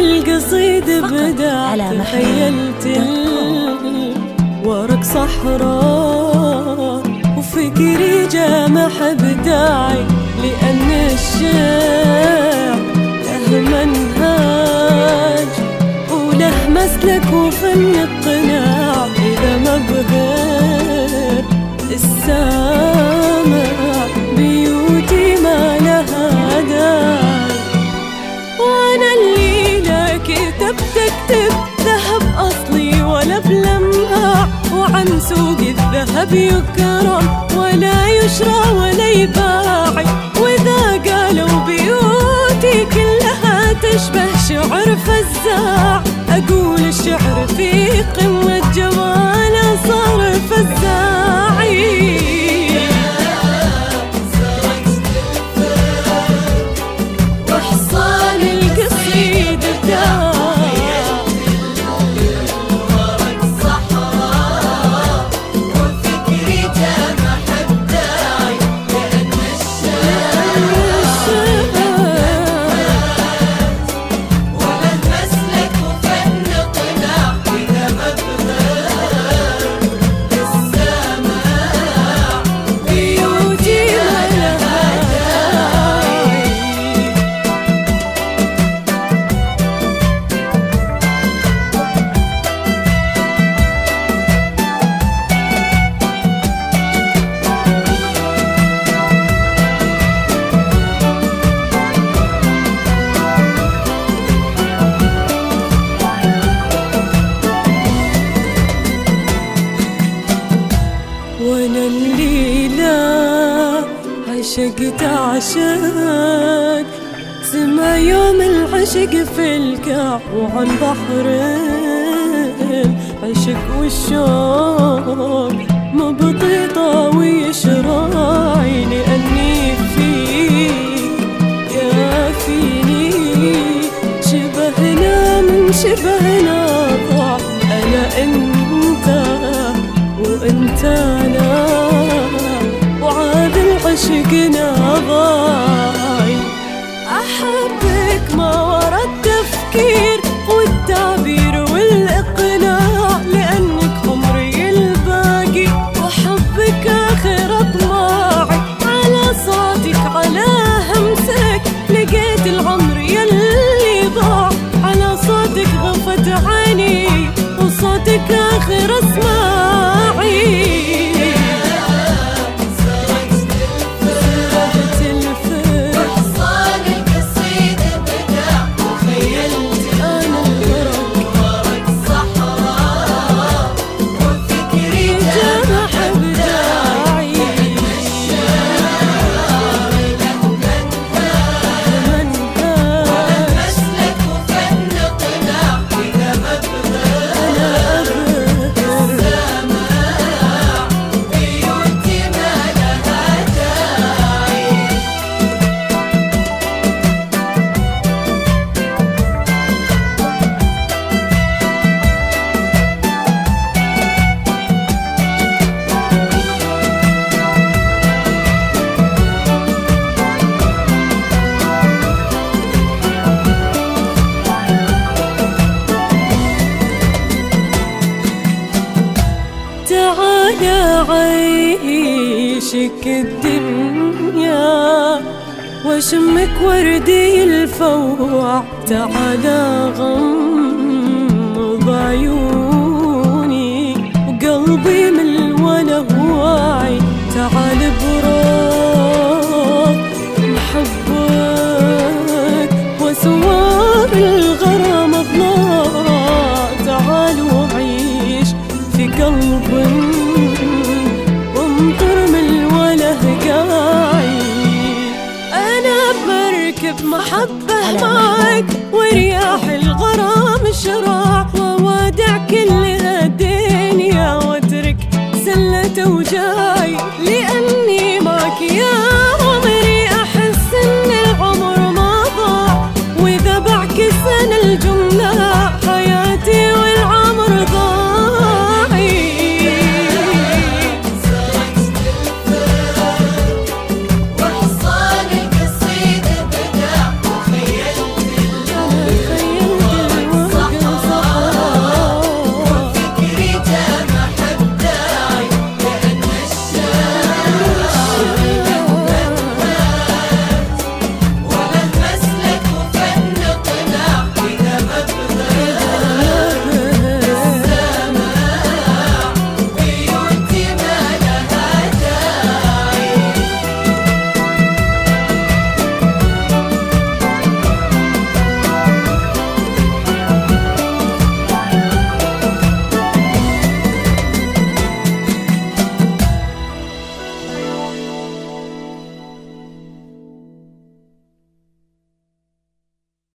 القصيد بدأ تخيلت ورق صحراء وفكري جامح بداعي، لأن الشعر له منهاج وله مسلك وفن القناع. إذا ما بغير السامع بيوتي ما لها داعي، وانا الليلة كتبت اكتب ذهب اصلي ولا بلمع، وعن سوق الذهب يكرم ولا يشرى ولا يباع. واذا قالوا بيوتي كلها تشبه شعر فزاع، اقول الشعر في قمة جماله صار فزاعي. وانا الليلة عشقت عشق سما يوم العشق في الكعب، وعن بحر العشق والشوق مبطي طاوي شراعي. لأني فيك يا فيني شبهنا من شبهنا ضاع، أنا أنت وانت انا وعاد عشقنا ضايع. احبك ما ورا التفكير والتعبير والاقناع، لانك عمري الباقي وحبك اخر اطماعي. على صوتك على همسك لقيت العمر يلي ضاع، على صوتك غفت عيني وصوتك اخر اسماعي. تعالى عيشك الدنيا واشمك وردي الفوع، تعالى غمض عيوني